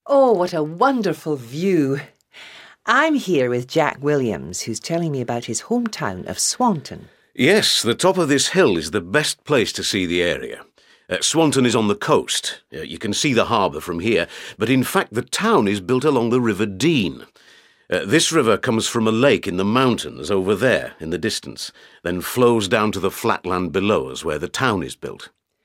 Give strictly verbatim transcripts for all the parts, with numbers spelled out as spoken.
Oh, what a wonderful view. I'm here with Jack Williams, who's telling me about his hometown of Swanton. Yes, the top of this hill is the best place to see the area. Uh, Swanton is on the coast. Uh, you can see the harbour from here, but in fact the town is built along the River Dean. Uh, this river comes from a lake in the mountains over there in the distance, then flows down to the flat land below us where the town is built.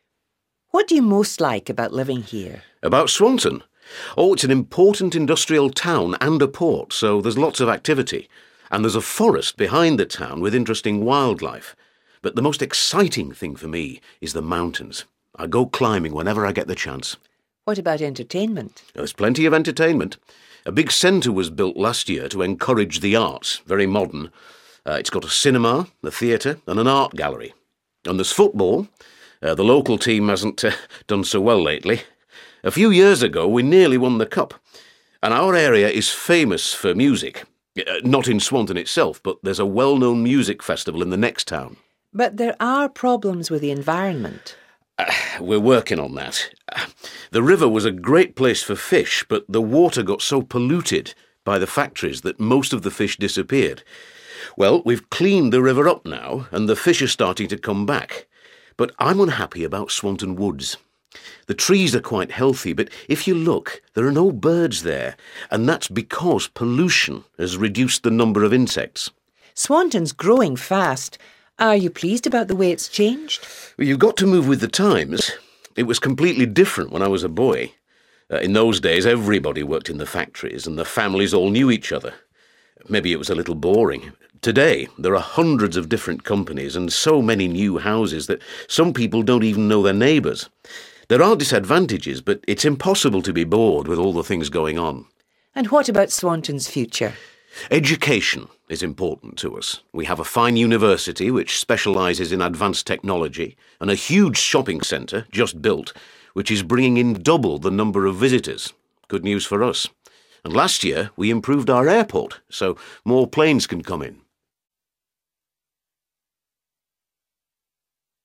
What do you most like about living here? About Swanton? Oh, it's an important industrial town and a port, so there's lots of activity. And there's a forest behind the town with interesting wildlife. But the most exciting thing for me is the mountains. I go climbing whenever I get the chance. What about entertainment? There's plenty of entertainment. A big centre was built last year to encourage the arts, very modern. Uh, it's got a cinema, a theatre and an art gallery. And there's football. Uh, the local team hasn't uh, done so well lately. A few years ago we nearly won the cup. And our area is famous for music. Uh, not in Swanton itself, but there's a well-known music festival in the next town. But there are problems with the environment. Uh, we're working on that. Uh, the river was a great place for fish, but the water got so polluted by the factories that most of the fish disappeared. Well, we've cleaned the river up now, and the fish are starting to come back. But I'm unhappy about Swanton Woods. The trees are quite healthy, but if you look, there are no birds there, and that's because pollution has reduced the number of insects. Swanton's growing fast. Are you pleased about the way it's changed? Well, you've got to move with the times. It was completely different when I was a boy. Uh, in those days, everybody worked in the factories, and the families all knew each other. Maybe it was a little boring. Today, there are hundreds of different companies and so many new houses that some people don't even know their neighbours. There are disadvantages, but it's impossible to be bored with all the things going on. And what about Swanton's future? Education is important to us. We have a fine university which specialises in advanced technology and a huge shopping centre just built, which is bringing in double the number of visitors. Good news for us. And last year we improved our airport, so more planes can come in.